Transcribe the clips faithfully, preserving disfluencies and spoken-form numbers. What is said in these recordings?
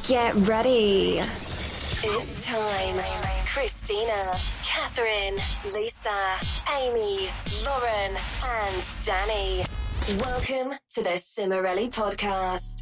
Get ready. It's time. Christina, Catherine, Lisa, Amy, Lauren, and Danny. Welcome to the Cimorelli Podcast.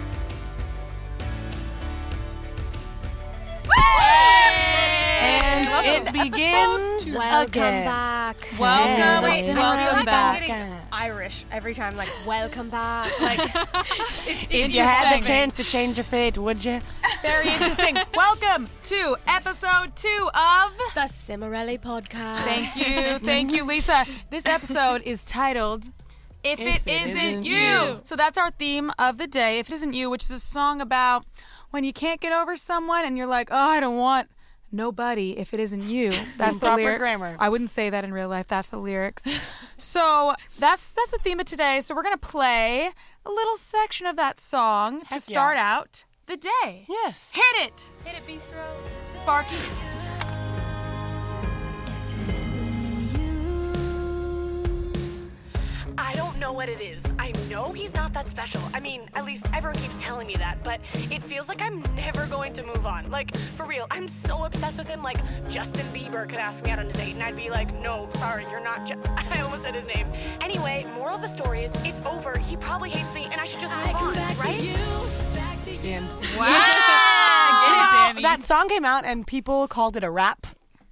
And welcome it begins Welcome again. back. Welcome, Yes. wait, I welcome feel like back. I'm getting Irish every time. Like, welcome back. Like, it's, If it's you had the interesting. chance to change your fate, would you? Very interesting. Welcome to episode two of The Cimorelli Podcast. Thank you, thank you, Lisa. This episode is titled If, If It, It Isn't, Isn't you. You. So that's our theme of the day, If It Isn't You, which is a song about when you can't get over someone and you're like, oh, I don't want nobody if it isn't you. That's the Proper lyrics. grammar. I wouldn't say that in real life. That's the lyrics. So that's that's the theme of today. So we're gonna play a little section of that song to Heck start yeah. out the day. Yes. Hit it, Hit it, Bistro. Sparky. I don't know what it is. I know he's not that special. I mean, at least everyone keeps telling me that, but it feels like I'm never going to move on. Like, for real, I'm so obsessed with him. Like, Justin Bieber could ask me out on a date, and I'd be like, no, sorry, you're not Ju- I almost said his name. Anyway, moral of the story is, it's over. He probably hates me, and I should just move on, right? And Wow. Get it, Danny. that song came out and people called it a rap.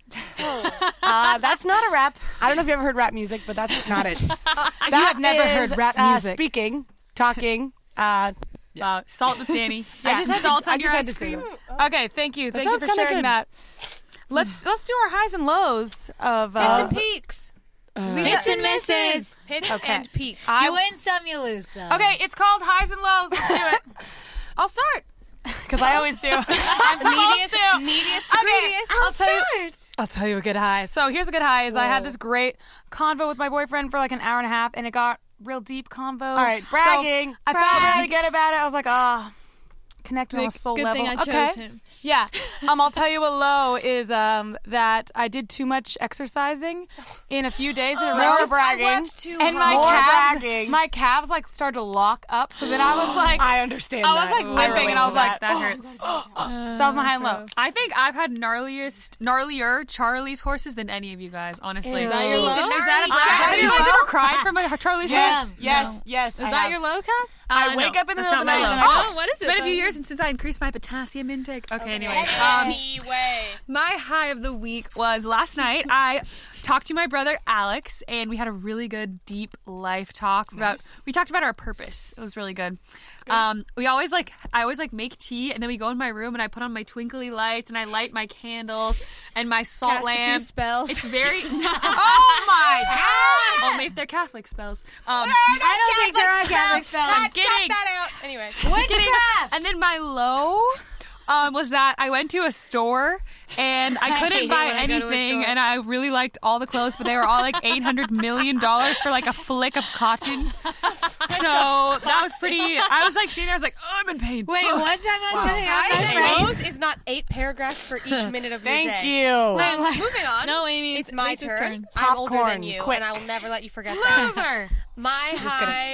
uh, that's not a rap. I don't know if you ever heard rap music, but that's just not it. You have never is, heard rap uh, music. speaking, talking. Uh, Wow. Salt with Danny. I Yeah. just Some had to- salt I on your just had ice to say cream. that. Okay, thank you. That Thank you for sounds kinda sharing good. that. Let's let's do our highs and lows of uh, Hits and peaks. Hits and misses. Hits Okay. and peaks. I- You win some, you lose some. Okay, it's called highs and lows. Let's do it. I'll start because I always do. I'm supposed to. Neediest to Okay, greediest. I'll tell you. I'll tell you a good high. So here's a good high: is I had this great convo with my boyfriend for like an hour and a half, and it got real deep convo. all right, bragging. I felt really good about it. I was like, ah, connected on a Like, soul good level. thing I chose okay. him. Yeah. Um, I'll tell you what low is um that I did too much exercising in a few days in a row. More Just- I bragging. worked too And my More calves, bragging. my calves like started to lock up. So then I was like, I understand I was that. like I limping, relate and I to was like, that. that hurts. That was my high and low. I think I've had gnarliest, gnarlier Charlie's horses than any of you guys, honestly. Is that your low? Is that a I- Have you guys Low? ever cried from a Charlie's Yes, horse? yes, No. yes. Is I that have. your low, Cap? I Uh, wake no, up in the that's middle of the not night my and low. I Oh, what is It's it? been a few then? years since I increased my potassium intake. Okay, anyways. Um, Anyway. my high of the week was last night. I talked to my brother Alex, and we had a really good, deep life talk about. We talked about our purpose. It was really good. Um, we always like. I always like make tea, and then we go in my room, and I put on my twinkly lights, and I light my candles and my salt Cast a few lamp. spells. It's very. Oh my god! Only if they're Catholic spells. Um, I don't think there are Catholic spells. I'm kidding. that out. Anyway. Witchcraft. And then my low um, was that I went to a store and I I couldn't hate buy when I go to a anything, store. and I really liked all the clothes, but they were all like eight hundred million dollars for like a flick of cotton. So that was pretty. I was like sitting there, I was like, oh, I'm in pain. Wait, one time I was sitting Highs on my and friend. lows is not eight paragraphs for each minute of your Thank day. you. Wait, what? Moving on. No, Amy, It's my Lisa's turn. I'm older Popcorn, than you, quick. and I will never let you forget that. Loser. My high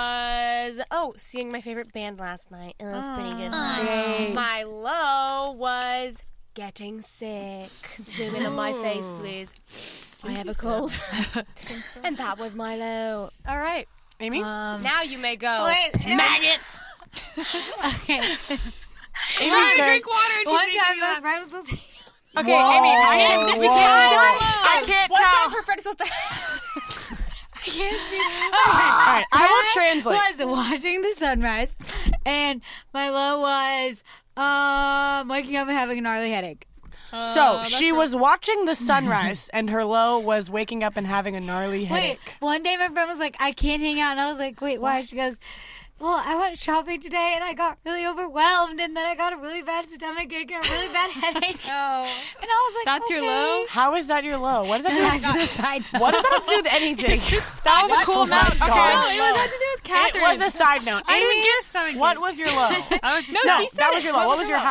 was oh, seeing my favorite band last night. It was pretty good. Great. My low was getting sick. Zoom in on my face, please. I have a cold. And that was my low. All right, Amy? Um, now you may go. wait, Maggots. okay. Amy's turn. Drink water. and she's One making time me my laugh. friend was listening. Okay, Whoa. Amy, I can't. This is Whoa. I can't One tell. time her friend is supposed to. I can't see. All right, I will translate. I was watching the sunrise, and my low was um, waking up and having a gnarly headache. So she was watching the sunrise, and her low was waking up and having a gnarly Wait, headache. one day my friend was like, I can't hang out. And I was like, wait, why? She goes, well, I went shopping today and I got really overwhelmed and then I got a really bad stomach ache and a really bad headache. Oh. And I was like, That's your okay. low? How is that your low? What does that And I have to do with suicide. What does that have to do with anything? That was a cool Oh my note. God. Okay. No, it was had to do with Catherine. It was a side note. I Amy, didn't get a stomach what ache. was your low? I was just no, she that was your low. What was your high?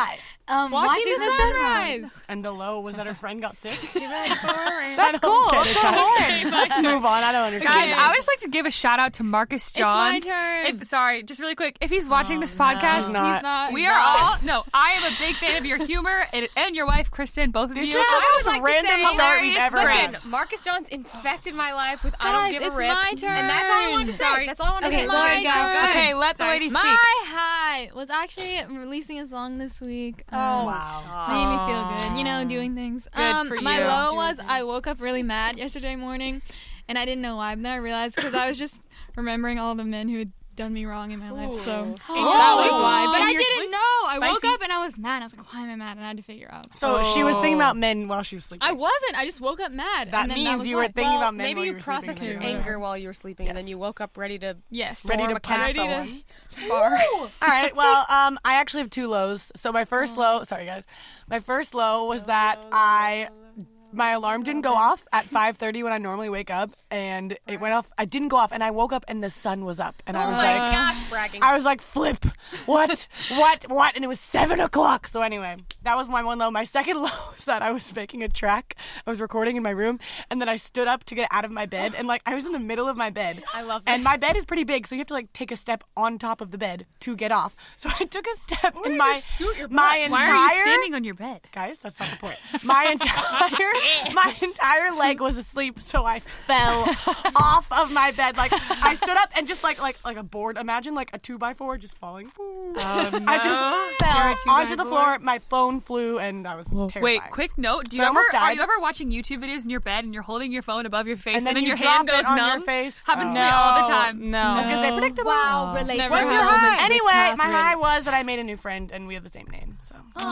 Um, Watching, watching the, the sunrise. And the low was that her friend got sick. That's cool. Okay, Let's go guys. on. Let's move on. I don't understand. Guys, I always like to give a shout out to Marcus Johns. It's my turn. If, sorry, just really quick. If he's watching this podcast, He's not. He's not. we are all no. I am a big fan of your humor and, and your wife, Kristen. Both of This you. is the I most would like to random say- start we've hilarious. ever Listen, had. Marcus Johns infected my life with I don't Guys, give a it's rip. my turn. And that's all I wanted to say. Sorry. That's all I wanted Okay, to say. Lauren, Lauren, go. go. Okay, let the lady speak. My high was actually releasing a song this week. Oh, Um, Wow. Made me feel good, you know, doing things. Good um, for my you. low Doing was things. I woke up really mad yesterday morning, and I didn't know why. But then I realized because I was just remembering all the men who had done me wrong in my life. So that was why. But In I your didn't sleep? know. I woke Spicy? up and I was mad. I was like, why am I mad? And I had to figure out. So she was thinking about men while she was sleeping. I wasn't. I just woke up mad. That and then means that was you why. were thinking Well, about men maybe while you you were processed sleeping. your anger while you were sleeping, and then Yes. you woke up ready to Yes. Ready form to a cat punch someone. someone. Spar. All right. Well, um, I actually have two lows. So my first low, sorry guys, my first low was that I, my alarm didn't go off at five thirty when I normally wake up, and it went off. I didn't go off, and I woke up and the sun was up, and I Oh was my like, gosh, bragging. I was like, flip, what, what, what, and it was seven o'clock. So anyway, that was my one low. My second low was that I was making a track. I was recording in my room, and then I stood up to get out of my bed, and like I was in the middle of my bed. I love And this. my bed is pretty big, so you have to like take a step on top of the bed to get off. So I took a step, and my my entire Why are you standing on your bed? guys, that's not the point. My entire my entire leg was asleep, so I fell off of my bed. Like I stood up and just like like like a board. Imagine like a two by four just falling. I just fell onto the floor. My phone flew, and I was terrified. Wait, quick note. Do you So I ever almost are died. you ever watching YouTube videos in your bed and you're holding your phone above your face And and, then then you your drop hand goes it on your numb? face? Happens to Oh. me all the time. No. I was gonna say predictable. Wow, relatable. Never What's your had high? moments with Anyway, my Catherine. high was that I made a new friend, and we have the same name. So Oh. pretty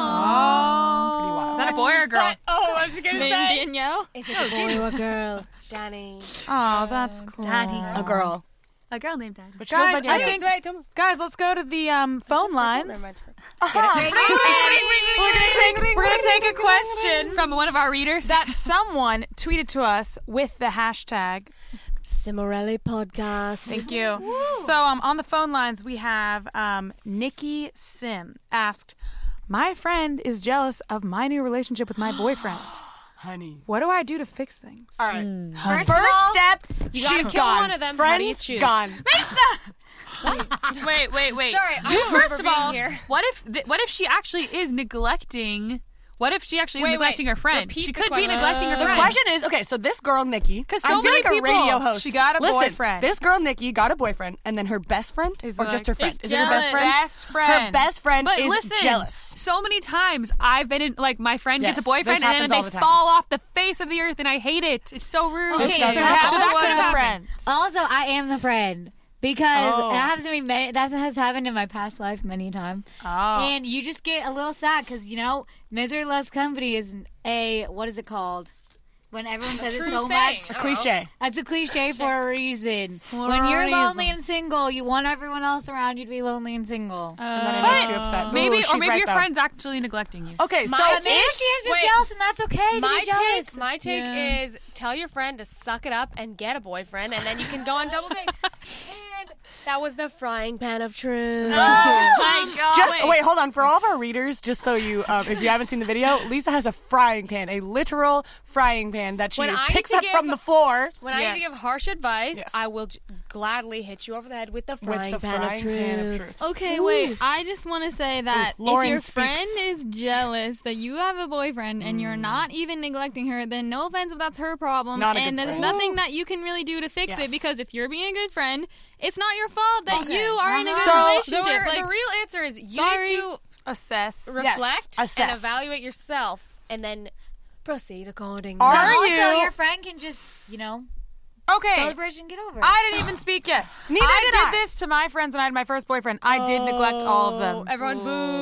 wild. Is that a boy or a girl? Oh, I was gonna Named Danielle. Is it a boy or a girl? Danny. Oh, that's cool. A girl. A girl named Daddy. But she goes Guys, by I Danielle. think, Wait, don't. guys, let's go to the um, phone lines. Never mind. We're gonna take we're gonna take a question From one of our readers. that someone tweeted to us with the hashtag. Cimarelli podcast. Thank you. So um, on the phone lines we have um, Nikki Sim asked, "My friend is jealous of my new relationship with my boyfriend. Honey. What do I do to fix things?" All right. First, First of all, step, you gotta she's kill gone. one of them. Friends How do you choose? gone. Wait, wait, wait. Sorry, I You, don't first remember of all, being here. what if th- what if she actually is neglecting? What if she actually is Wait, neglecting wait. her friend? Repeat She the could be question. neglecting her The friend. question is, okay, so this girl, Nikki, 'Cause I so feel many like a people- radio host. She got a Listen, boyfriend. This girl, Nikki, got a boyfriend, and then her best friend, Is or like- just her friend? is Is it her best jealous. friend? Best friend. Her best friend But is listen, jealous. so many times I've been in, like, my friend Yes, gets a boyfriend this and happens then all they the time. fall off the face of the earth, and I hate it. It's so rude. Okay, does so happen. that's So what what happened. friend? Also, I am the friend because Oh. it happens to me. Many, that has happened in my past life many times. Oh. And you just get a little sad because you know, misery loves company is a what is it called? When everyone says it True so saying. much. Cliche. That's a cliche for a reason. For when a you're reason. lonely and single, you want everyone else around you to be lonely and single. And then it But makes you upset. maybe, Ooh, or she's maybe right, your though. friend's actually neglecting you. Okay, so My But maybe if- she is just wait. jealous, and that's okay to My be jealous. take, my take Yeah. is tell your friend to suck it up and get a boyfriend, and then you can go on double date. And that was the frying pan of truth. My God. Just wait. hold on. For all of our readers, just so you, um, if you haven't seen the video, Lisa has a frying pan, a literal frying pan that she When I need picks to up give- from the floor. When I need to Yes. give harsh advice, Yes. I will j- gladly hit you over the head with the With frying, the pan, frying of truth. pan of truth. Okay, wait. I just want to say that Ooh, if Lauren your speaks. friend is jealous that you have a boyfriend and you're not even neglecting her, then no offense if that's her problem. Not a and good there's friend. nothing that you can really do to fix Yes. it because if you're being a good friend, it's not your fault that Okay. you are in a good So- The, relationship. re- Like, the real answer is you sorry. need to Assess. reflect and assess. evaluate yourself, and then proceed accordingly. Are also, you? your friend can just, you know, go Okay. to the bridge and get over it. I didn't even speak yet. Neither I did did I. this to my friends when I had my first boyfriend. I did neglect all of them. Everyone boo.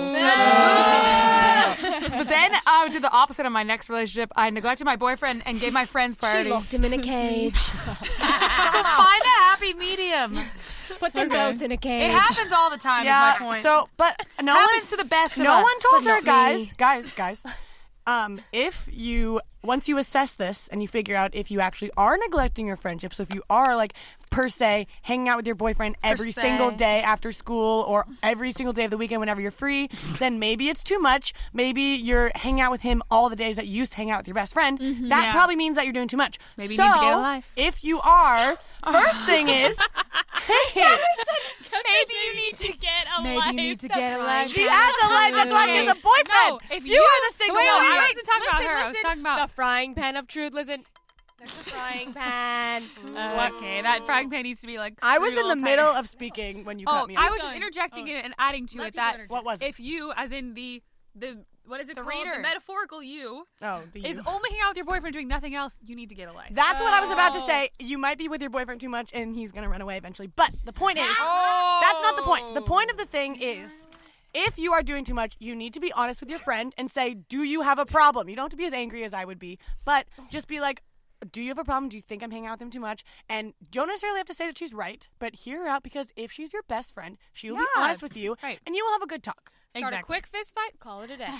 But then I would do the opposite on my next relationship. I neglected my boyfriend and gave my friends She priority. locked him in a cage. Find a happy medium. Put them both in a cage. It happens all the time. Yeah. Is my point. So, but no happens one, to the best of no us. one told but her, not guys, me. guys, guys. Um, if you once you assess this and you figure out if you actually are neglecting your friendship, so if you are like per se, hanging out with your boyfriend every se. single day after school or every single day of the weekend whenever you're free, then maybe it's too much. Maybe you're hanging out with him all the days that you used to hang out with your best friend. Mm-hmm. That Yeah. probably means that you're doing too much. Maybe you so, need to get a life. if you are, first thing is, hey, Maybe you need to get a Maybe life. you need to get a life. she has a life. That's why she has a boyfriend. No, if you, you- are the single Wait, one. I wasn't talking about Listen, her. I was listen. talking about. The frying pan of truth. Listen. There's a frying pan. Okay, that frying pan needs to be like. I was in screwed the all middle tighter. of speaking when you Oh, cut me I off. was just interjecting it and adding to it that What was it? if you, as in the the what is it called? reader. The metaphorical you Oh, the is you. only hanging out with your boyfriend doing nothing else. You need to get a life. That's what I was about to say. You might be with your boyfriend too much, and he's gonna run away eventually. But the point is, Oh. that's not the point. The point of the thing is, if you are doing too much, you need to be honest with your friend and say, "Do you have a problem?" You don't have to be as angry as I would be, but just be like, "Do you have a problem? Do you think I'm hanging out with him too much?" And don't necessarily have to say that she's right, but hear her out because if she's your best friend, she will be Yeah. honest with you, Right. and you will have a good talk. Start Exactly. a quick fist fight. Call it a day.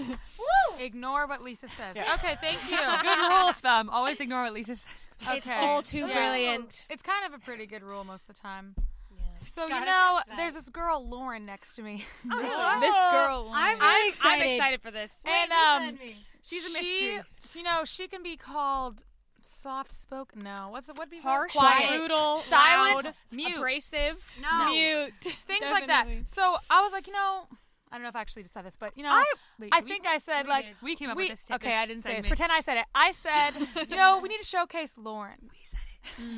Ignore what Lisa says. Yeah. Okay, thank you. Good rule of thumb. Always ignore what Lisa said. It's Okay. all too Yeah. brilliant. It's kind of a pretty good rule most of the time. So, you Gotta know, catch that. there's this girl, Lauren, next to me. This girl. I'm really I'm, excited. I'm excited for this. and, Lisa um, and me. She's a she, mystery. you know, she can be called soft spoken. No, what's it? What be Harsh, quiet, brutal, silent, loud, mute, abrasive, No. mute. things like that. Definitely. So I was like, you know, I don't know if I actually said this, but you know, I- I, wait, we- think I said like did. We came up we, with this t- Okay, this I didn't say it. segment. Pretend I said it. I said, you know, we need to showcase Lauren. We said it.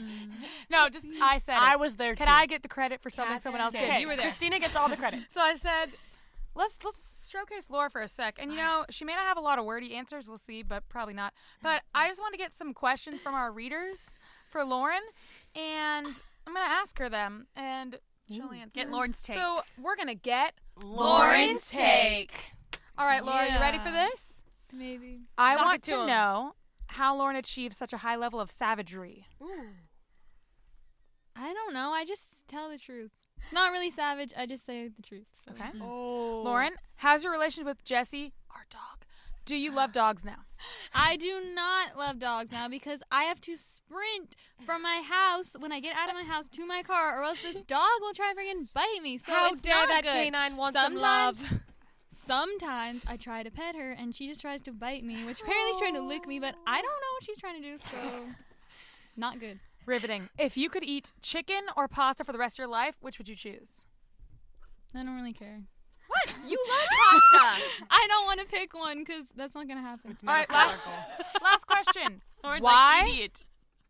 No, just I said it. I was there Can too. I get the credit for something someone else Okay, did? you were there. Christina gets all the credit. So I said, let's let's showcase Laura for a sec. And you know, she may not have a lot of wordy answers, we'll see, but probably not. But I just want to get some questions from our readers for Lauren, and I'm gonna ask her them, and she'll answer. Get Lauren's take. So we're gonna get Lauren's take. All right, Laura, you ready for Yeah. this? Maybe. I Talk want it to to him. know how Lauren achieved such a high level of savagery. I don't know. I just tell the truth. It's not really savage. I just say the truth. So. Okay. Oh. Lauren, how's your relationship with Jesse, our dog? Do you love dogs now? I do not love dogs now because I have to sprint from my house when I get out of my house to my car, or else this dog will try freaking bite me. So How it's dare not that good. canine want some love? Sometimes- Sometimes I try to pet her and she just tries to bite me, which apparently is trying to lick me, but I don't know what she's trying to do, so not good. Riveting. If you could eat chicken or pasta for the rest of your life, which would you choose? I don't really care. What? You love pasta. I don't want to pick one because that's not going to happen. All right, last, last question. Lauren's Why? like, idiot.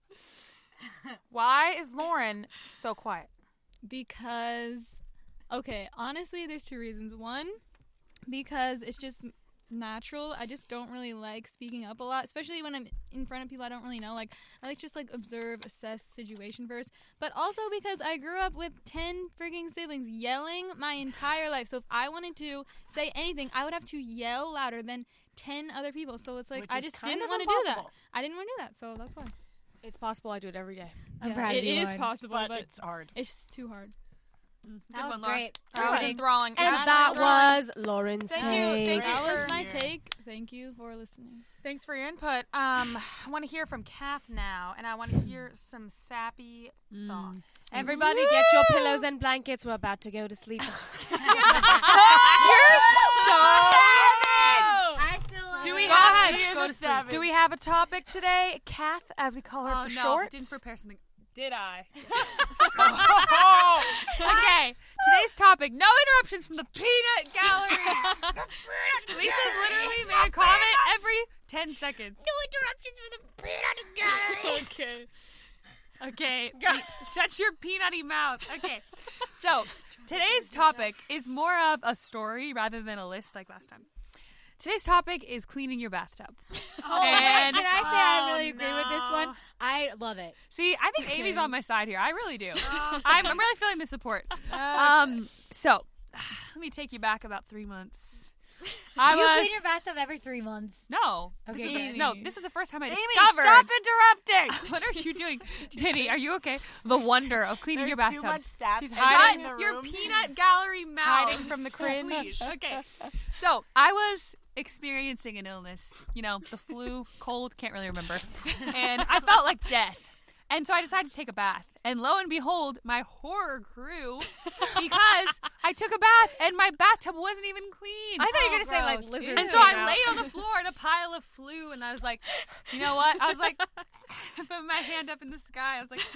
Why is Lauren so quiet? Because, okay, honestly, there's two reasons. One, because it's just natural. I just don't really like speaking up a lot, especially when I'm in front of people I don't really know. Like, I like just like observe, assess the situation first. But also because I grew up with ten freaking siblings yelling my entire life. So if I wanted to say anything, I would have to yell louder than ten other people. So it's like Which I is just kind didn't of want to do that. impossible. I didn't want to do that. So that's why. It's possible. I do it every day. I'm Yeah. proud of It you, is Lauren. possible, but but, it's hard. it's just too hard. That was one, Laura. great. That was Riveting. enthralling. And That's that enthralling. was Lauren's Thank take. you, thank you. That was for- my take. Thank you for listening. Thanks for your input. Um, I want to hear from Kath now, and I want to hear some sappy thoughts. Everybody, get your pillows and blankets. We're about to go to sleep. I'm just kidding. I still love Do we it. have He is go a to sleep. savage. Do we have a topic today, Kath, as we call her Oh for no, short? didn't prepare something. Did I? Okay, today's topic: no interruptions from the peanut gallery. Lisa's literally made a comment every ten seconds. No interruptions from the peanut gallery. Okay. Okay. Shut your peanutty mouth. Okay. So today's topic is more of a story rather than a list like last time. Today's topic is cleaning your bathtub. Oh, And- can I say I really Oh, agree with this no. one? I love it. See, I think Amy's on my side here. I really do. I'm, I'm really feeling the support. Um, so let me take you back about three months. I you was clean your bathtub every three months. no. Okay, this good. was, no, this was the first time I Amy, discovered. stop interrupting. What are you doing, Denny? Are you okay? The wonder of cleaning There's your bathtub. too much sap. She's in hiding the Shut your room. peanut gallery mouth. Hiding from the cringe. Please. Okay. So I was experiencing an illness. You know, the flu, cold, can't really remember. And I felt like death. And so I decided to take a bath. And lo and behold, my horror grew because I took a bath and my bathtub wasn't even clean. I thought you were going to Oh, say, like, gross. lizards. And so came I out. laid on the floor in a pile of flu, and I was like, you know what? I was like, I put my hand up in the sky. I was like,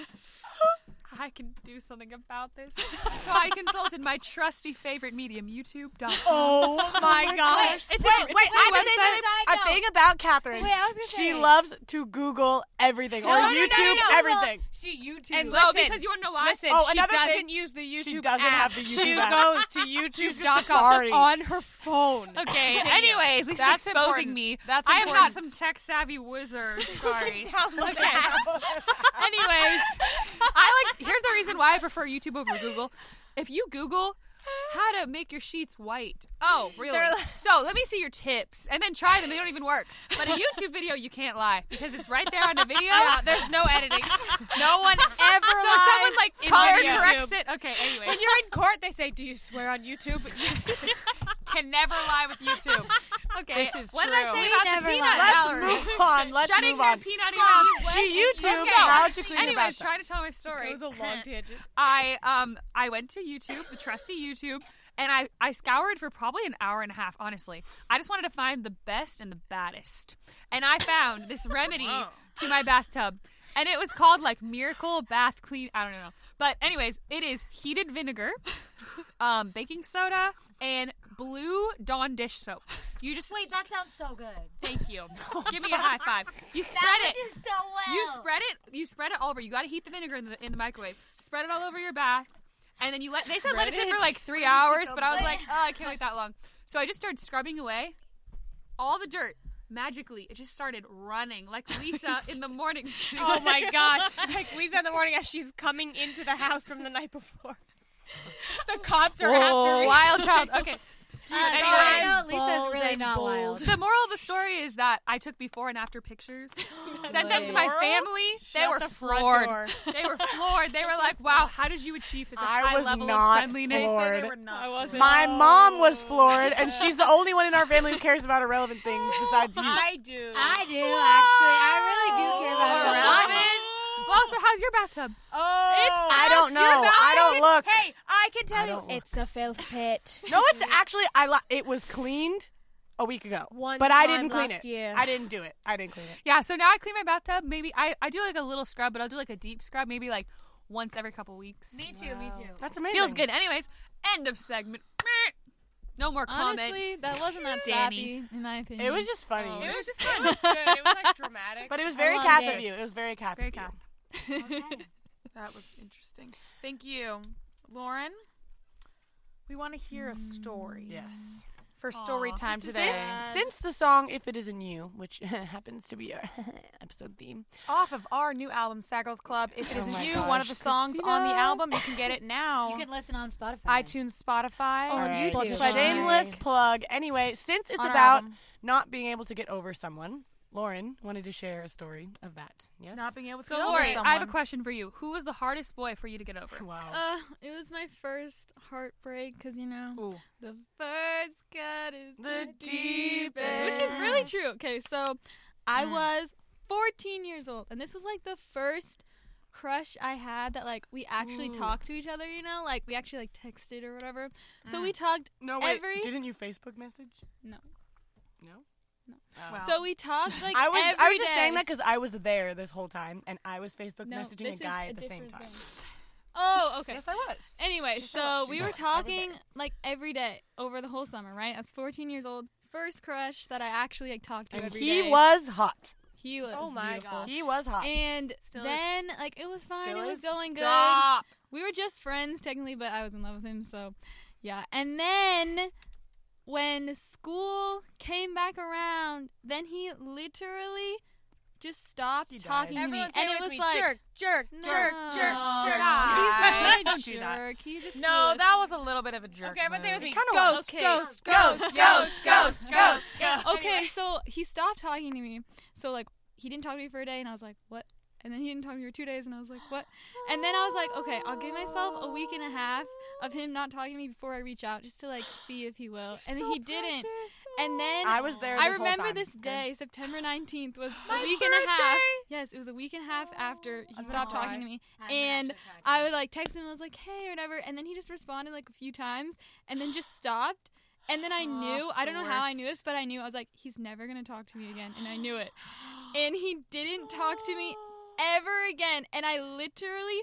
I can do something about this. So I consulted my trusty favorite medium, YouTube dot com. Oh my gosh. It's Wait, a, it's wait, a I free have to say website. something. A thing about Catherine. Wait, I was gonna she say. loves to Google everything or No, no, no, YouTube no, no. everything. She YouTube. And Oh, listen, because you want to know why? Listen, Oh, she another doesn't thing, use the YouTube she doesn't app. have the She YouTube app. goes to YouTube dot com Safari. on her phone. Okay, anyways, Lisa's That's exposing important. me. That's I am not important. some tech-savvy wizard. Sorry. Download Okay. the app. Anyways, I like. Here's the reason why I prefer YouTube over Google. If you Google how to make your sheets white, oh really? They're like- So let me see your tips, and then try them. They don't even work. But a YouTube video, you can't lie because it's right there on the video. Yeah, there's no editing. No one ever So lies someone like in color video. corrects it. Okay, anyway. When you're in court, they say, "Do you swear on YouTube?" Yes. Can never lie with YouTube. Okay, This is what did I true. say We about never the peanut lie. Let's gallery? move on. Let's Shutting move your on. peanut in your mouth. She YouTube Okay. how to clean your Anyways, bathtub. trying to tell my story. It was a long tangent. I um I went to YouTube, the trusty YouTube, and I, I scoured for probably an hour and a half, honestly. I just wanted to find the best and the baddest. And I found this remedy to my bathtub. And it was called like Miracle Bath Clean. I don't know. But anyways, it is heated vinegar, um, baking soda, and blue Dawn dish soap. You just Wait, that sounds so good. Thank you. Give me a high five. You spread That it. would do so well. You spread it. You spread it all over. You got to heat the vinegar in the in the microwave. Spread it all over your bath, and then you let. They said let it sit for like three hours, but I was like, oh, I can't wait that long. So I just started scrubbing away all the dirt. Magically, it just started running like Lisa in the morning. Oh my gosh! Like Lisa in the morning as she's coming into the house from the night before. The cops are after Oh, me. wild child. Okay. Uh, Anyways, I know Lisa's bold really and not bold. wild. The moral of the story is that I took before and after pictures, sent them to my Moral? family. They Shut were the front floored. door. They were floored. They were like, "Wow, how did you achieve such a I high was level not of friendliness?" floored. They say they were not. I wasn't. My mom was floored, and she's the only one in our family who cares about irrelevant things besides you. I do. I do, actually. I really do care about Irrelevant. irrelevant. Well, so how's your bathtub? Oh, I don't know. I don't look. Hey, I can tell I you, don't look. it's a filth pit. No, it's actually I. Li- it was cleaned a week ago, One but I time didn't clean last it. year. I didn't do it. I didn't clean it. Yeah, so now I clean my bathtub. Maybe I, I do like a little scrub, but I'll do like a deep scrub, maybe like once every couple weeks. Me too, me too. That's amazing. Feels good. Anyways, end of segment. No more comments. Honestly, that wasn't that Danny. sappy, in my opinion. It was just funny. It was just fun. It was good. It was like dramatic. but it was I very loved Cath it. of you. It was very Cath. Very of you. Cath. That was interesting. Thank you. Lauren, we want to hear a story. Yes. For story time today. Since, since the song "If It Isn't You," which happens to be our episode theme, Off of our new album, Sad Girls Club, If It Oh Isn't my You, one of the gosh, songs on the Christina. album. You can get it now. You can listen on Spotify. iTunes, Spotify, On All right. YouTube. Shameless Music. plug. Anyway, since it's On our about album. not being able to get over someone, Lauren wanted to share a story of that. Yes. Not being able to So, get over Lori, someone. I have a question for you. Who was the hardest boy for you to get over? Wow. Uh, it was my first heartbreak because you know Ooh. the first cut is The the, deepest, which is deepest. really true. Okay, so I Mm. was fourteen years old, and this was like the first crush I had that like we actually Ooh. talked to each other. You know, like we actually like texted or whatever. So Mm. we talked. no, wait. every- Didn't you Facebook message? No. No. No. Oh. Wow. So we talked like I was every I was just day. saying that because I was there this whole time, and I was Facebook No, messaging this a is guy a at the same different time. thing. Oh, okay. Yes, I was. Anyway, She so was. we She were was. I was talking there. like every day over the whole summer, right? I was fourteen years old. First crush that I actually like talked to And every he day. was hot. He was. Oh my beautiful. gosh. He was hot. And Still is. then like it was fine. Still it was is? going good. Stop. We were just friends technically, but I was in love with him. So yeah. And then when school came back around, then he literally just stopped He died. talking to Everyone me, say and it it with was me. like jerk, jerk, no, jerk, jerk, jerk. Guys, He's not don't a do that. jerk. He just No, clueless. that was a little bit of a jerk. Okay, everyone say it with me. move. kinda was. Ghost, Okay. ghost, ghost, ghost, ghost, ghost, ghost. Okay, so he stopped talking to me. So like he didn't talk to me for a day, and I was like, what? And then he didn't talk to me for two days, and I was like, what? And then I was like, okay, I'll give myself a week and a half of him not talking to me before I reach out, just to like see if he will. And then he didn't. And then I was there. I this whole remember time. this Okay. day, September nineteenth was My a week and a half. birthday. Yes, it was a week and a half after he stopped talking to me. And I would like text him and I was like, hey, or whatever. And then he just responded like a few times and then just stopped. And then I knew, I don't know how I knew this, but I knew, I was like, he's never going to talk to me again. And I knew it. And he didn't talk to me ever again. And I literally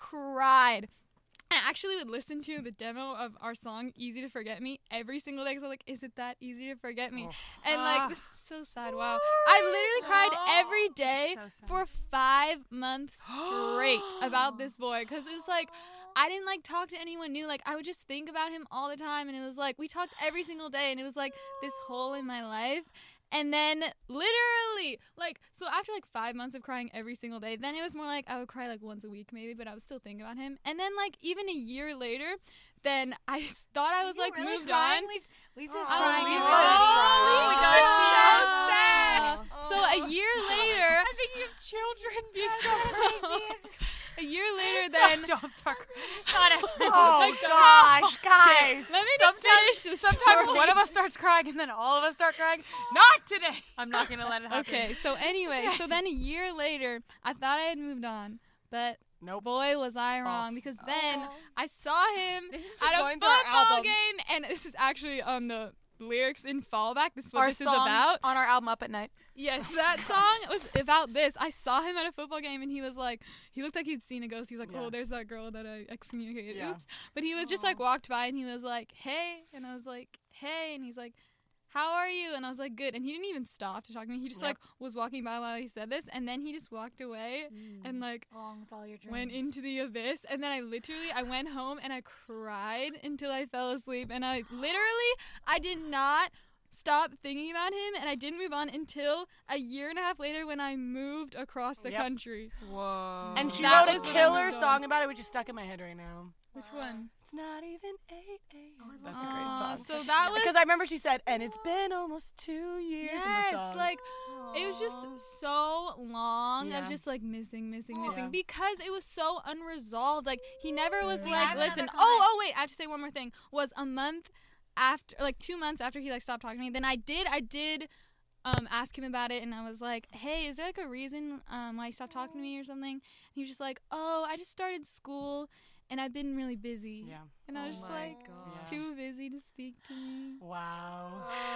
cried. I actually would listen to the demo of our song, Easy to Forget Me, every single day because I'm like, is it that easy to forget me? Oh. And like, this is so sad. Wow. I literally cried every day so for five months straight about this boy because it was like, I didn't like talk to anyone new. Like, I would just think about him all the time. And it was like, we talked every single day. And it was like this hole in my life. And then literally, like, so after like five months of crying every single day, then it was more like I would cry like once a week maybe, but I was still thinking about him. And then like even a year later, then I thought I was like really moved crying? on. Lisa, Lisa's Oh, crying. Lisa Oh, is my crying. God. So sad. So a year later, I'm thinking of children being so a year later, then don't start crying. Oh gosh, guys. let me just finish this. Sometimes story. one of us starts crying and then all of us start crying. Not today. I'm not gonna let it happen. Okay, so anyway, so then a year later, I thought I had moved on, but Nope. boy, was I wrong because then I saw him This is just at a going through our football album. game, and this is actually on the lyrics in Fallback. This is what Our this song is about. on our album Up at Night. Yes, that song was about this. I saw him at a football game, and he was like, he looked like he'd seen a ghost. He was like, Yeah. oh, there's that girl that I excommunicated. Yeah. Oops. But he was just like walked by, and he was like, hey, and I was like, hey, and he's like, how are you? And I was like, good. And he didn't even stop to talk to me. He just Yep. like was walking by while he said this, and then he just walked away and like Along with all your dreams. went into the abyss. And then I literally I went home and I cried until I fell asleep. And I literally I did not stop thinking about him, and I didn't move on until a year and a half later when I moved across the Yep. country. Whoa. And she That wrote was a when I killer moved on. song about it, which is stuck in my head right now. Which one? It's not even eight a.m. That's a Aw, great song. So that was Because I remember she said, and it's been almost two years yes, in the song. like it was just so long Yeah. of just like missing, missing, missing Yeah. because it was so unresolved. Like he never was Yeah. I like, have listen. another Oh, comment. oh, wait. I have to say one more thing. Was a month after, like two months after he like stopped talking to me. Then I did, I did. Um, ask him about it, and I was like, hey, is there like a reason um, why you stopped talking to me or something? And he was just like, oh, I just started school and I've been really busy. Yeah. And I was just like, God. too busy to speak to me. Wow.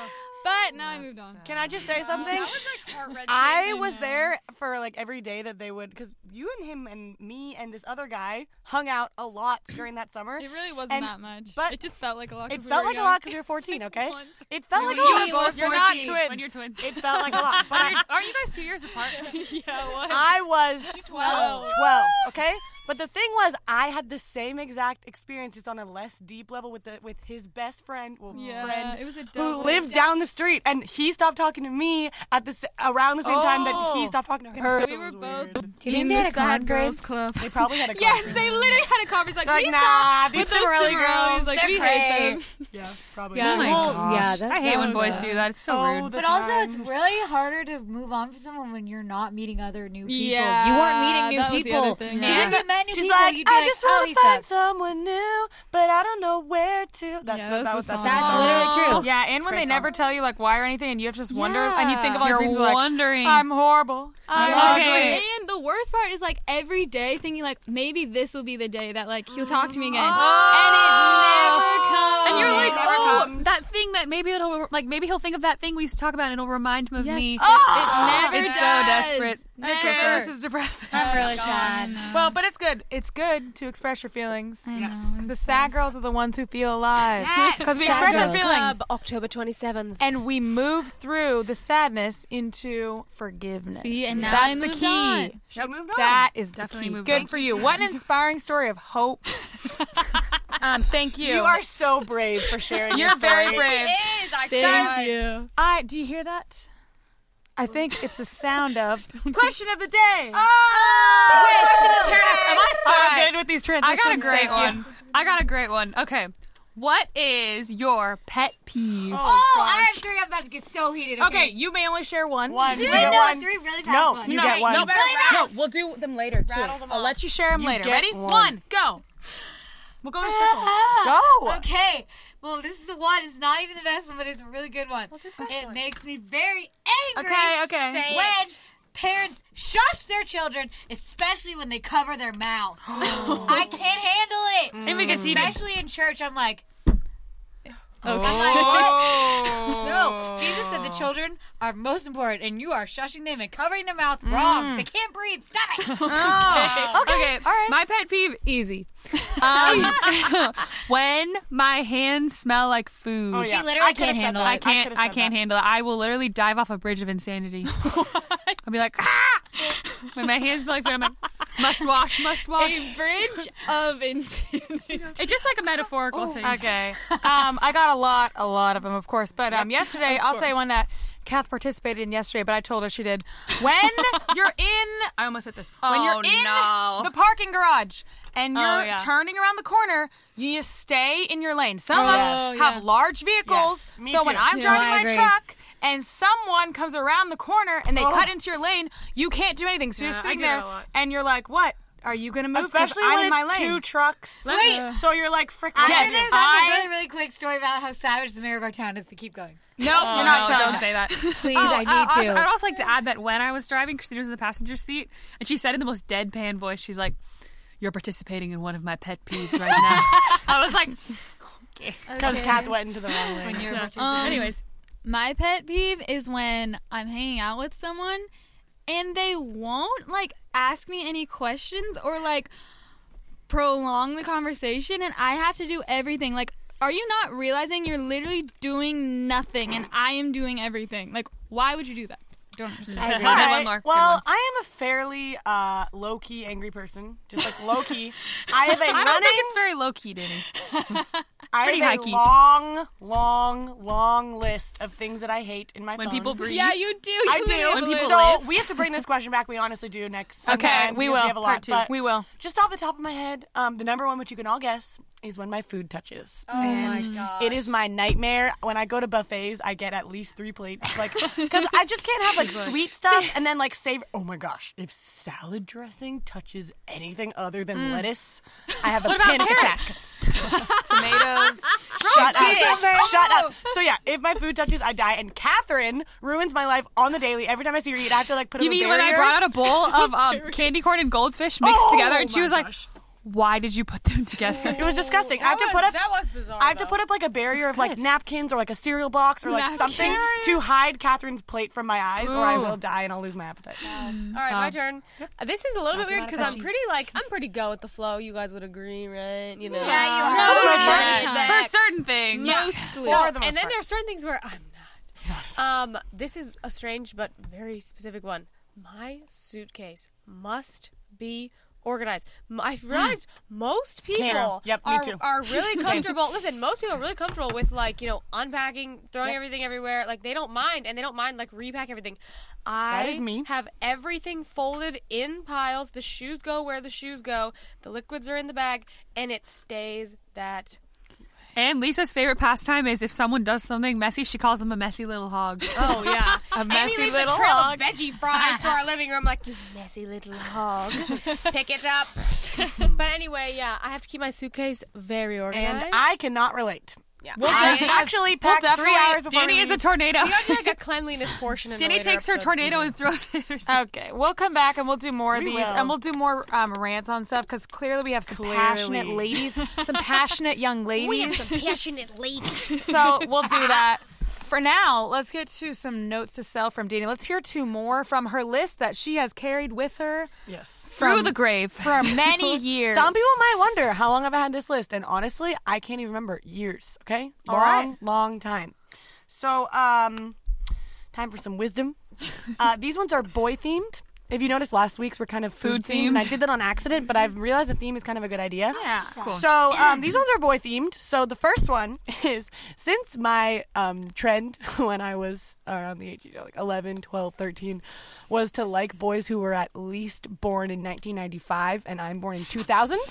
But now I moved on. Can I just say something? That was like heart-wrenching. I was there for like every day that they would, because you and him and me and this other guy hung out a lot during that summer. It really wasn't And- that much. but it just felt like a lot. It 'cause we felt were like a young. lot because we were fourteen, okay? Once. It felt like a You lot. both You're not fourteen twins. when you're twins. It felt like a lot. But I, Aren't you guys two years apart? yeah, what? I was twelve. twelve, okay? But the thing was, I had the same exact experience, just on a less deep level with the with his best friend, well, Yeah, friend, it was a who double- lived down the street, and he stopped talking to me at the s- around the same time that he Oh. stopped talking to her. So So we it were was both. weird. Do you think in they the had a Sad Girls conference? Club. They probably had a Yes, conference. they literally had a conference like, Like, "Please nah, stop these with those Cimarelli Cimarellis." girls, Like they're we hate them. Yeah, probably. Yeah, Oh my well, gosh. yeah, that- I hate that when was boys sad. do that. It's so Oh, rude. the But also, it's times. really harder to move on from someone when you're not meeting other new people. Yeah, you weren't meeting new that was the people. other thing. Because Yeah. if you met new She's people, like, you'd be I like, just oh, want he to find sucks. someone new, but I don't know where to. That's Yeah, what, that that's was the that's song. the That's song. literally true. Yeah, and when great they never song. tell you like why or anything, and you have to just wonder, and you think of all You're these reasons like, wondering. I'm horrible. I'm Yeah. ugly. And the worst part is like every day thinking like maybe this will be the day that like he'll talk to me again, and it never comes. And you're It like, never oh, comes. that thing that maybe it'll like maybe he'll think of that thing we used to talk about and it'll remind him of Yes, me. but it never It's so does. desperate. Okay, Never. this is depressing. I'm really sad. Well, but it's good. It's good to express your feelings. I know, Yes. it's The sad. sad girls are the ones who feel alive. Yes. Because we Sad express our girls. feelings. Club, October twenty-seventh. And we move through the sadness into forgiveness. See, and now That's I the moved key. on. She moved on. That is Definitely the key. moved Good on. for you. What an inspiring story of hope. um, thank you. You are so brave for sharing. You're your very story. brave. is. I Thank you. I do you hear that? I think it's the sound of question of the day. Oh! Question of the day. Am I so All right. good with these I transitions? got a great Thank you. one. I got a great one. Okay. What is your pet peeve? Oh, I have three. I'm about to get so heated. Okay, you may only share one. One. Do You I get know one. three really fast No, ones? you no, get one. No, Really no, fast. we'll do them later too. Rattle them I'll off. let you share them You later. get Ready? one. Go. We'll go in a circle. Go. Okay. Well, this is the one. It's not even the best one, but it's a really good one. do the best It one. makes me very angry. Okay, okay. Say when it. parents shush their children, especially when they cover their mouth. I can't handle it. And we get seated. Especially in church, I'm like, Oh. I'm like, what? No, Jesus said the children are most important, and you are shushing them and covering their mouth wrong. They can't breathe. Stop it. Oh. Okay. Okay. All right. My pet peeve, easy. Um, when my hands smell like food. Oh, yeah. She literally I could've can't said handle that. it. I can't. could've I, said can't that. handle it. I will literally dive off a bridge of insanity. I'll be like, ah! When my hands smell like food, I'm like, must wash, must wash. A bridge of insanity. It's just like a metaphorical thing. Okay. Um, I got a lot, a lot of them, of course. But um, yesterday, I'll say one that Kath participated in yesterday, but I told her she did. When you're in, I almost hit this. When Oh, you're in no. the parking garage and you're Oh, yeah. turning around the corner, you need to stay in your lane. Some of Oh, us yeah. have large vehicles, Yes, me so when too. I'm Yeah, driving I my agree. truck and someone comes around the corner and they Oh. cut into your lane, you can't do anything. So you're Yeah, just I sitting do that there a lot. and you're like, what? Are you going to move? 'Cause Especially I'm when in my it's lane. two trucks. Wait. So you're like freaking. After Yes, this, I have I- a really, really quick story about how savage the mayor of our town is. But keep going. No, Oh, you're not no, telling don't that. say that. Please, Oh, I need uh, also- to. I'd also like to add that when I was driving, Christina was in the passenger seat, and she said in the most deadpan voice, she's like, "You're participating in one of my pet peeves right now." I was like, okay. Because Kath went into the wrong lane. When you're Um, Anyways, My pet peeve is when I'm hanging out with someone and they won't like ask me any questions or like prolong the conversation, and I have to do everything. Like, are you not realizing you're literally doing nothing and I am doing everything? Like, why would you do that? Don't understand. I agree. All All right, right. one more. Good Well, one. I am a fairly uh, low-key angry person. Just like low-key. I have a I don't running. think it's very low key, Danny. I pretty have a high-key. long, long, long list of things that I hate in my When phone. people breathe. Yeah, you do. You I literally do. have When a people list. so live. we have to bring this question back. We honestly do next. Sunday, Okay, we because will. have a lot, Part two. but We will. Just off the top of my head, um, the number one, which you can all guess, is when my food touches. Oh my god. It is my nightmare. When I go to buffets, I get at least three plates, like because I just can't have like sweet stuff and then like save. Oh my gosh! If salad dressing touches anything other than lettuce, I have a What about panic attack. carrots? Tomatoes. Shut up! cucumber. Shut up! So yeah, if my food touches, I die. And Catherine ruins my life on the daily. Every time I see her eat, I have to like put You up a mean when I barrier. brought out a bowl of um, candy corn and goldfish mixed Oh, together, and she my was like, gosh. "Why did you put them together?" It was disgusting. I have to was- put up. that was bizarre, I have to though. put up like a barrier of like napkins or like a cereal box or like Napkin. something to hide Catherine's plate from my eyes, or I Ooh. will die and I'll lose my appetite. All right, my Um, turn. Uh, This is a little bit weird Not because I'm crunchy. pretty like I'm pretty go with the flow. You guys would agree, right? You know. Yeah, you No, are. Oh, for my certain- God. for certain things. Mostly. For the most And then part. there are certain things where I'm not. Um, this is a strange but very specific one. My suitcase must be organized. M- I've realized most people Yep, me are, too. are really comfortable. Listen, most people are really comfortable with like, you know, unpacking, throwing everything everywhere. Like they don't mind, and they don't mind like repack everything. I is me. have everything folded in piles. The shoes go where the shoes go. The liquids are in the bag, and it stays that. And Lisa's favorite pastime is if someone does something messy, she calls them a messy little hog. Oh yeah, A Amy messy leaves little a trail hog. of veggie fries to our living room, like you messy little hog. Pick it up. But anyway, yeah, I have to keep my suitcase very organized. And I cannot relate. yeah. I I, actually packed three definitely- hours before Danny we is a leave. tornado. we got like a cleanliness portion. In the Danny later takes her episode. tornado and throws it herself. Okay, we'll come back and we'll do more of We these, will. and we'll do more um, rants on stuff because clearly we have some Clearly. passionate ladies, some passionate young ladies. We have some passionate ladies. So we'll do that. For now, let's get to some notes to sell from Danny. Let's hear two more from her list that she has carried with her Yes. Through from- the grave. for many years. Some people might wonder how long have I had this list, and honestly, I can't even remember. Years, okay? All long, right. long time. So, um, time for some wisdom. Uh, these ones are boy themed. If you noticed, last week's were kind of food, Food themed, and I themed. did that on accident. But I've realized the theme is kind of a good idea. Yeah, cool. So um, these ones are boy themed. So the first one is since my um, trend when I was around the age, you know, like eleven, twelve, thirteen, was to like boys who were at least born in nineteen ninety-five, and I'm born in two thousand.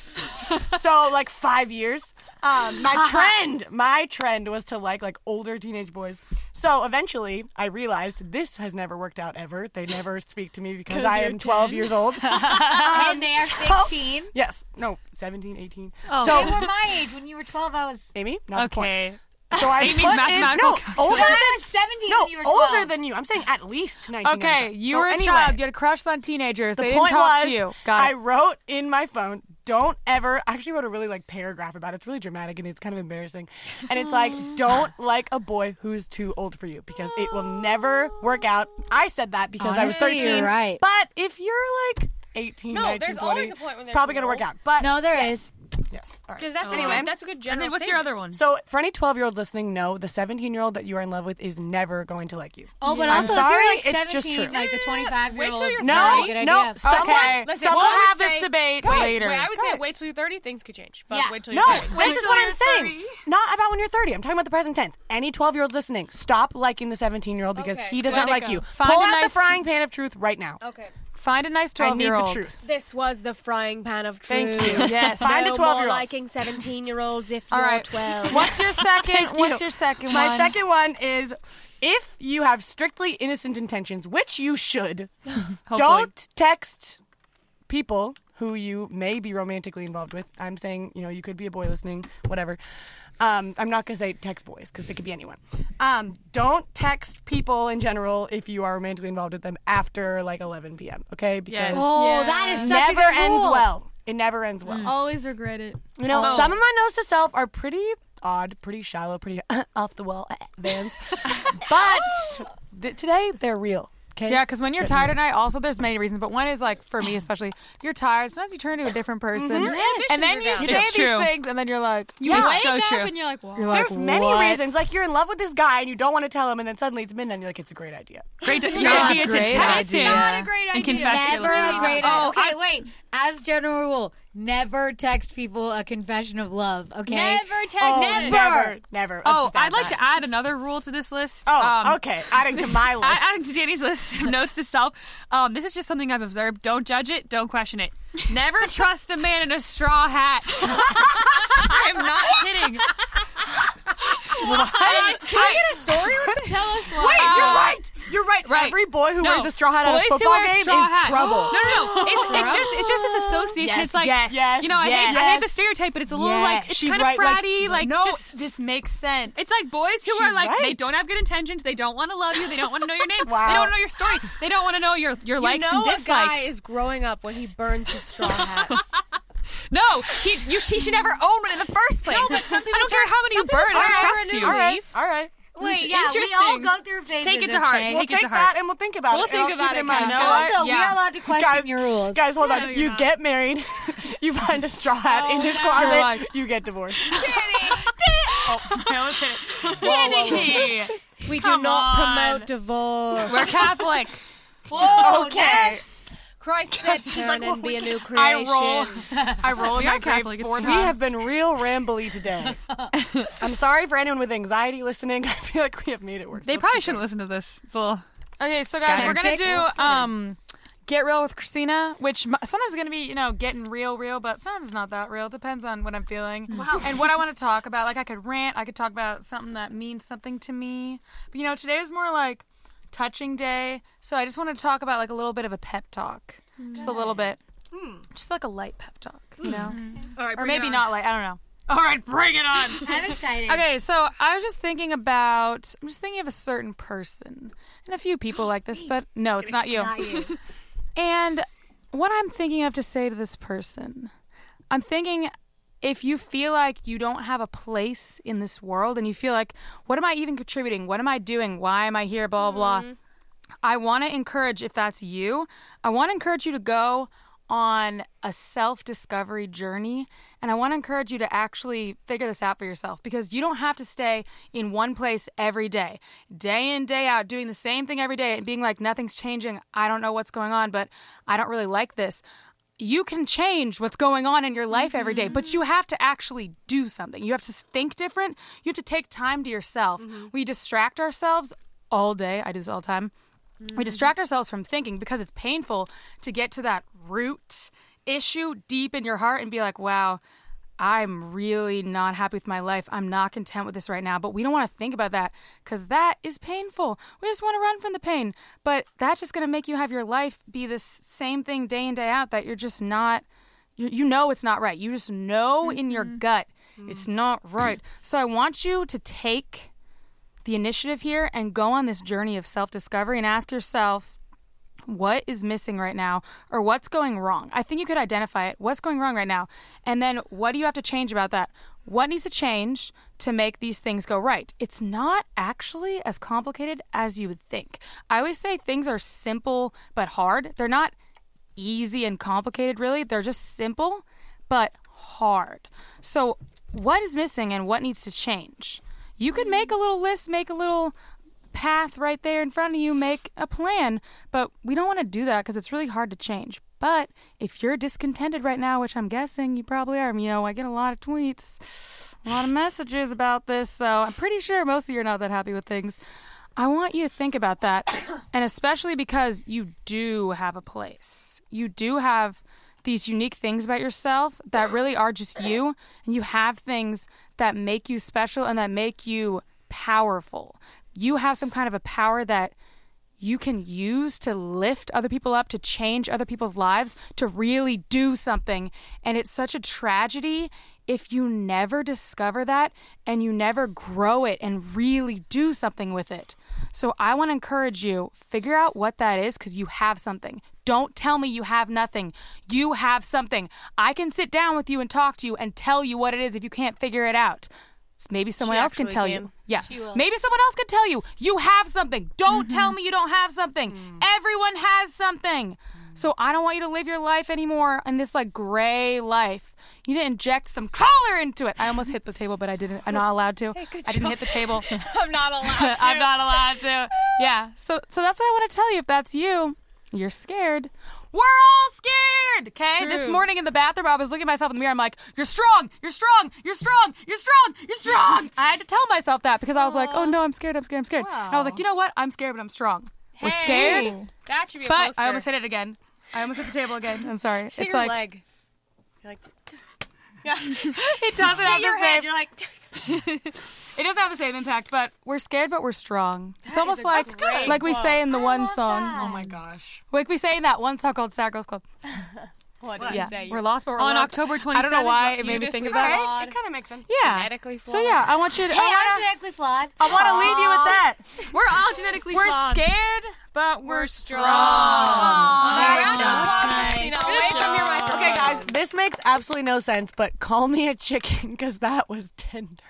So like five years. Um, my trend, my trend was to like like older teenage boys. So eventually, I realized this has never worked out ever. They never speak to me because I you're am twelve ten? years old. And they are sixteen. Yes. No, seventeen, eighteen. Oh. They So, were my age when you were twelve. I was. Amy, not the point. Okay. So I Amy's put in, mathematical no, calculator. older I than was seventeen no, when you were older twelve. than you. I'm saying at least nineteen. Okay, you so were a anyway, child. You had a crush on teenagers. The they point didn't talk was, to you. Got I it. wrote in my phone, don't ever, I actually wrote a really like paragraph about it. It's really dramatic and it's kind of embarrassing. And it's like, don't like a boy who's too old for you because it will never work out. I said that because I was Honestly, thirteen. you're right. But if you're like eighteen, No, nineteen, there's twenty, always a point when it's they're probably too going to work old. out. But No, there yes. is. Yes. All right. Because that's, Anyway. a good, that's a good And general then what's your statement. other one? So for any twelve-year-old listening, no, the seventeen-year-old that you are in love with is never going to like you. Oh, but I'm also sorry, if you're like it's just seventeen, true. like the twenty-five-year-old. Wait till you're No, good no, idea. someone- Okay, Listen, we'll I would have this say- debate Wait, later. Wait, I would say Right. wait till you're thirty, things could change. But Yeah. wait till No, you're thirty. this is till what I'm you're saying. thirty. Not about when you're thirty. I'm talking about the present tense. Any twelve-year-old listening, stop liking the seventeen-year-old because Okay, he does so not let it like go. you. Find Pull a out nice- the frying pan of truth right now. Okay. Find a nice I need the twelve-year-old. truth. This was the frying pan of Thank truth. you. Yes. Find no a twelve-year-old. more liking seventeen-year-olds if All you're right. twelve. What's your second? Thank What's you. your second My one? second one is if you have strictly innocent intentions, which you should, don't text people who you may be romantically involved with. I'm saying, you know, you could be a boy listening, whatever. Um, I'm not going to say text boys because it could be anyone. Um, don't text people in general if you are romantically involved with them after like eleven p.m., okay? Because Yes. Oh, Yeah. that is it such never a good ends rule. well. It never ends well. Always regret it. You know, Oh. some of my notes to self are pretty odd, pretty shallow, pretty off the wall vans. But th- today they're real. Okay? Yeah, because when you're tired at night, also there's many reasons, but one is like for me especially, you're tired. Sometimes you turn into a different person, Your ambitions and then are you down. say It's these true. things, and then you're like, You Yeah. wake So up true. and you're like, wow. you're like, There's many what? reasons. Like you're in love with this guy and you don't want to tell him, and then suddenly it's midnight and you're like, it's a great idea. Great to, not idea a to great text idea. him Not a great and idea. confess Never to a great Oh, idea. Okay, I- wait. As general rule, never text people a confession of love. Okay. Never text Oh, it. never, never. Let's Oh, just add I'd like that. to add another rule to this list. Oh, Um, okay. Adding to my list. I- Adding to Danny's list of notes to self. Um, this is just something I've observed. Don't judge it. Don't question it. Never trust a man in a straw hat. I'm not kidding. What? Can I get a story with this? Tell us why. Wait, you're Uh, right. You're right. right. Every boy who No. wears a straw hat at Boys a who football wear game is straw hats. trouble. No, no, no. It's, it's just it's just this association. Yes, it's like yes, yes, you know, I hate yes. I hate the stereotype, but it's a little like it's She's kind right, of like, fratty, like, no, just this makes sense. it's like boys who are She's like they right. don't have good intentions. They don't want to love you. They don't want to know your name. Wow. They don't want to know your story. They don't want to know your your likes you know and a guy dislikes. is growing up when he burns his straw hat. No, he you she should never own one in the first place. but some I people don't care turn- how many some you people burn. I turn don't over trust a new you. All right. leaf. All right. Wait, yeah, we all Interesting. go through phases. Take it to of heart. things. We'll Take it take to that heart. and we'll think about We'll it. think and I'll about keep it, in mind. Kyle. You know what? Also, we Yeah. are allowed to question Guys- your rules. Guys, hold Yeah, on. no, You you're not. get married, you find a straw hat in his no. closet, You're like- you get divorced. oh, I almost hit it. Danny. We Come do not on. promote divorce. We're Catholic. Whoa, Okay. Christ said turn and be a new I creation. roll. I roll in We are my grave Catholic, it's four true. We times. have been real rambly today. I'm sorry for anyone with anxiety listening. I feel like we have made it worse. They probably shouldn't listen to this. It's a little. Okay, so guys, we're gonna Scattered. do um, Get Real with Christina, which m- sometimes is gonna be, you know, getting real, real, but sometimes it's not that real. It depends on what I'm feeling and what I want to talk about. Like I could rant, I could talk about something that means something to me. But you know, today is more like touching day, so I just want to talk about like a little bit of a pep talk, just a little bit, just like a light pep talk, you know, All right, or maybe not light. I don't know. All right, bring it on. I'm excited. Okay, so I was just thinking about, I'm just thinking of a certain person and a few people like this, but no, it's not you. Not you. And what I'm thinking of to say to this person, I'm thinking if you feel like you don't have a place in this world and you feel like, what am I even contributing? What am I doing? Why am I here? Blah, blah, blah. I want to encourage, if that's you, I want to encourage you to go on a self-discovery journey, and I want to encourage you to actually figure this out for yourself, because you don't have to stay in one place every day, day in, day out, doing the same thing every day and being like, nothing's changing. I don't know what's going on, but I don't really like this. You can change what's going on in your life every day, but you have to actually do something. You have to think different. You have to take time to yourself. We distract ourselves all day. I do this all the time. We distract ourselves from thinking because it's painful to get to that root issue deep in your heart and be like, wow, I'm really not happy with my life. I'm not content with this right now. But we don't want to think about that because that is painful. We just want to run from the pain. But that's just going to make you have your life be this same thing day in, day out that you're just not, you, you know it's not right. You just know in your gut It's not right. So I want you to take the initiative here and go on this journey of self-discovery and ask yourself, what is missing right now, or what's going wrong? I think you could identify it. What's going wrong right now? And then what do you have to change about that? What needs to change to make these things go right? It's not actually as complicated as you would think. I always say things are simple but hard. They're not easy and complicated, really. They're just simple but hard. So what is missing and what needs to change? You could make a little list, make a little path right there in front of you, make a plan, but we don't want to do that because it's really hard to change. But if you're discontented right now, which I'm guessing you probably are, you know, I get a lot of tweets, a lot of messages about this, so I'm pretty sure most of you are not that happy with things. I want you to think about that, and especially because you do have a place. You do have these unique things about yourself that really are just you, and you have things that make you special and that make you powerful. You have some kind of a power that you can use to lift other people up, to change other people's lives, to really do something. And it's such a tragedy if you never discover that and you never grow it and really do something with it. So I want to encourage you, figure out what that is because you have something. Don't tell me you have nothing. You have something. I can sit down with you and talk to you and tell you what it is if you can't figure it out. Maybe someone She else can actually tell can. you. Yeah. She will. Maybe someone else can tell you. You have something. Don't tell me you don't have something. Everyone has something. So I don't want you to live your life anymore in this like gray life. You need to inject some color into it. I almost hit the table, but I didn't. I'm not allowed to. I didn't hit the table. I'm not allowed to. I'm not allowed to. Yeah. So so that's what I want to tell you. If that's you, you're scared. We're all scared, okay? This True. morning in the bathroom, I was looking at myself in the mirror. I'm like, you're strong, you're strong, you're strong, you're strong, you're strong. I had to tell myself that because I was like, oh no, I'm scared, I'm scared, I'm scared. And I was like, you know what? I'm scared, but I'm strong. We're scared, That should be a but poster. I almost hit it again. I almost hit the table again. I'm sorry. See It's your like, leg. You're like, yeah. it doesn't have your the head. same. You're like, It doesn't have the same impact, but we're scared, but we're strong. It's is almost a like great like we quote. say in the one song. Oh my gosh. Like we say in that one song called Sad Girls Club. what did Yeah, you say? we're lost, but we're On allowed. October I twenty-seventh. don't know why it made me think of that. Flawed. It kind of makes sense. Yeah. Genetically So flawed. yeah, I want you to. Hey, I I'm wanna, genetically flawed. I want to leave you with that. We're all genetically We're flawed. scared, but we're, strong. Very Round of strong. applause for Nice. Christina. Good Away from your job. microphone. Okay, guys, this makes absolutely no sense, but call me a chicken because that was tender.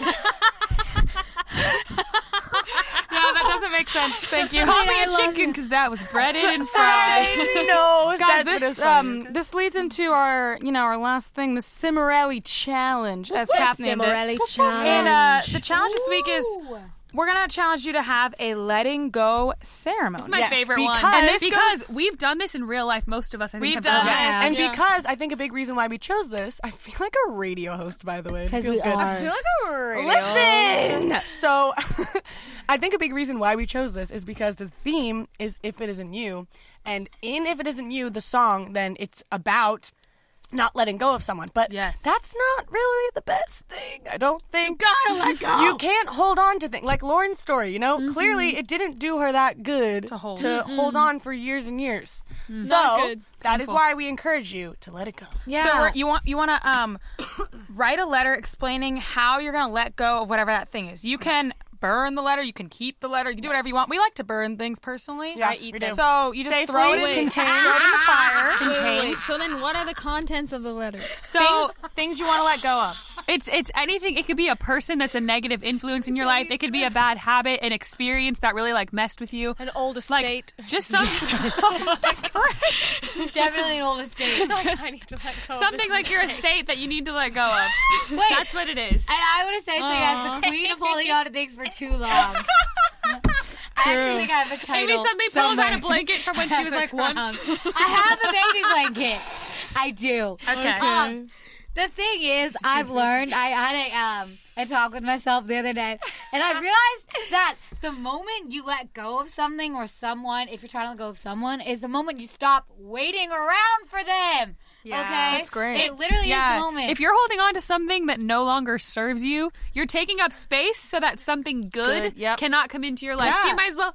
Yeah, that doesn't make sense. Thank you. Call me a chicken because that was breaded So- and fried. no, Guys, that's this um this leads into our you know our last thing, the Cimarelli challenge, as Cap named it. Cimarelli challenge. And uh, the challenge this week is we're gonna challenge you to have a letting go ceremony. It's my Yes, favorite one. because- And this because we've done this in real life. Most of us, I think, We've have done done this. this. And Yeah. because I think a big reason why we chose this, I feel like a radio host, by the way. It Because feels we good. are. I feel like a radio. Listen! So, I think a big reason why we chose this is because the theme is If It Isn't You. And in If It Isn't You, the song, then it's about not letting go of someone. But Yes. that's not really the best thing, I don't think. You gotta let go. You can't hold on to things. Like Lauren's story, you know? Clearly, it didn't do her that good To hold. hold on for years and years. So, Not good. that is Painful. why we encourage you to let it go. Yeah. So we're, you want you want to um write a letter explaining how you're gonna let go of whatever that thing is. You can burn the letter, you can keep the letter, you can do whatever you want. We like to burn things personally. Yeah, I eat we them. do. So you just Safely throw it in, Wait. throw it in the fire. Wait, wait, wait. So then, what are the contents of the letter? So Things, things you want to let go of. it's it's anything. It could be a person that's a negative influence in your life. It could be a bad habit, an experience that really like messed with you. An old Like estate. just some Definitely an old estate. Like, I need to let go. of something this like your estate. estate that you need to let go of. Wait. That's what it is. And I want to say something as the queen of holding on to things for too long. I actually think I have a title. Amy suddenly pulls somewhere. out a blanket from when she was like one. I have a baby blanket. I do. Okay. Um, the thing is, I've learned. I had a um a talk with myself the other day, and I realized that the moment you let go of something or someone, if you're trying to let go of someone, is the moment you stop waiting around for them. Yeah, okay, that's great. It literally Yeah. is the moment. If you're holding on to something that no longer serves you, you're taking up space so that something good, Good, yep. cannot come into your life. So Yeah. you might as well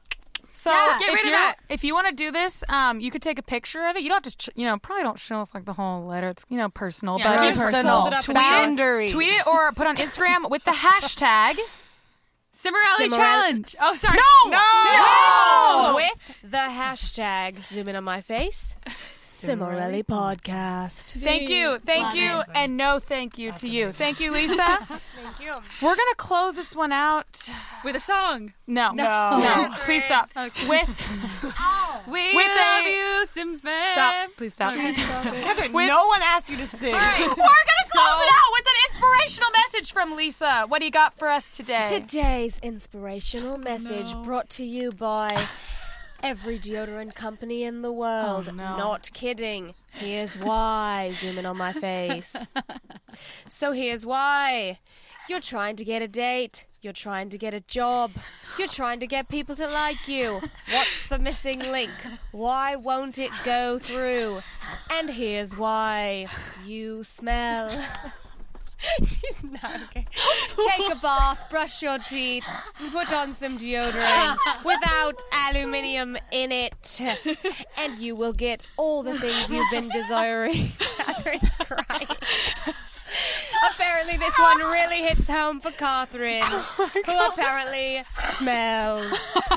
So Yeah. Get if rid of you're- that. If you want to do this, um, you could take a picture of it. You don't have to, ch- you know, probably don't show us like the whole letter. It's you know personal, Yeah, but really personal. Hold it up and tweet show it, us. Boundaries. tweet it, or put on Instagram with the hashtag. Cimarelli Cimarelli- challenge. Oh, sorry. No, Oh, with the hashtag zoom in on my face, Cimarelli Podcast. Thank you, thank you, and no thank you to you. Thank you, Lisa. Thank you. We're gonna close this one out. With a song. No, No. no, please stop. With We With love a- you, Simfan. stop, please stop. Catherine, With- no one asked you to sing. We're gonna close it out with an inspirational message from Lisa. What do you got for us today? Today's inspirational message brought to you by every deodorant company in the world. Oh, no. Not kidding. Here's why. Zoom in on my face. So here's why. You're trying to get a date. You're trying to get a job. You're trying to get people to like you. What's the missing link? Why won't it go through? And here's why. You smell. She's not okay. Take a bath, brush your teeth, and put on some deodorant without aluminium in it, and you will get all the things you've been desiring. Catherine's crying. Apparently, this one really hits home for Catherine, who apparently smells.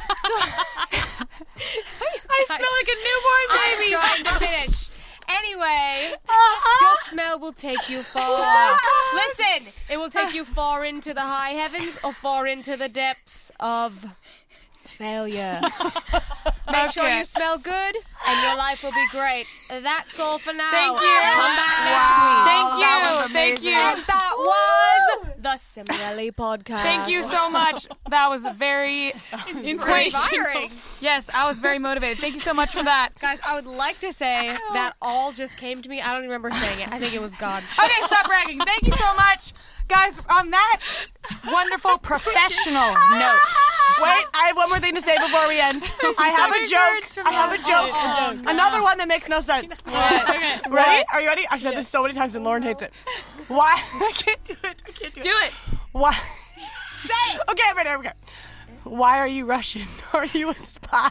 I smell like a newborn I'm baby. trying to finish. Anyway, your smell will take you far. Listen, it will take you far into the high heavens or far into the depths of failure. Make sure Okay. you smell good, and your life will be great. That's all for now. Thank you. Come back Thank you. That was Thank amazing. you. next week. And that was the Cimarelli Podcast. Thank you so much. That was very Inspiring. Yes, I was very motivated. Thank you so much for that. Guys, I would like to say that all just came to me. I don't even remember saying it. I think it was God. Okay, stop bragging. Thank you so much. Guys, on that wonderful professional note. Wait, I have one more thing to say before we end. I have a joke. I have a joke. Another one that makes no sense. Okay. Ready? Are you ready? I've said this so many times and Lauren hates it. Why? I can't do it. I can't do it. Do it. Why? Say it. Okay, I'm ready. I'm ready. Why are you Russian? Are you a spy?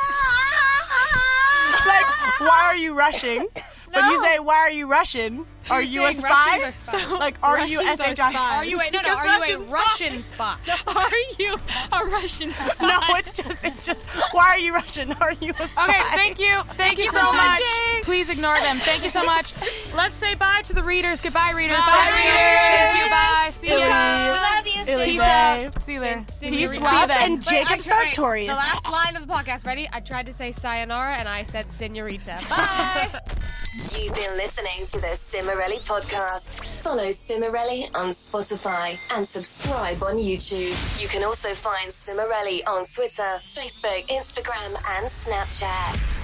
Like, why are you rushing? But you say, why are you Russian? Are you a saying spy? Russians are spies. Like, are you Russians S are H I? spies. Are you a no no? Because Are you a Russians- Russian spy? Are you a Russian spy? No, it's just, it's just, why are you Russian? Are you a spy? Okay, thank you. Thank you so so much. much. Please ignore them. Thank you so much. Let's say bye to the readers. Goodbye, readers. Bye, Thank you. readers. Bye. See you. love you, Illy Peace Bay. out. See you later. Peace, Senorita. love, then. and Wait, I Jacob tried- Sartorius. The last line of the podcast. Ready? I tried to say sayonara and I said senorita. Bye. You've been listening to the Cimarelli Podcast. Follow Cimarelli on Spotify and subscribe on YouTube. You can also find Cimarelli on Twitter, Facebook, Instagram, and Snapchat.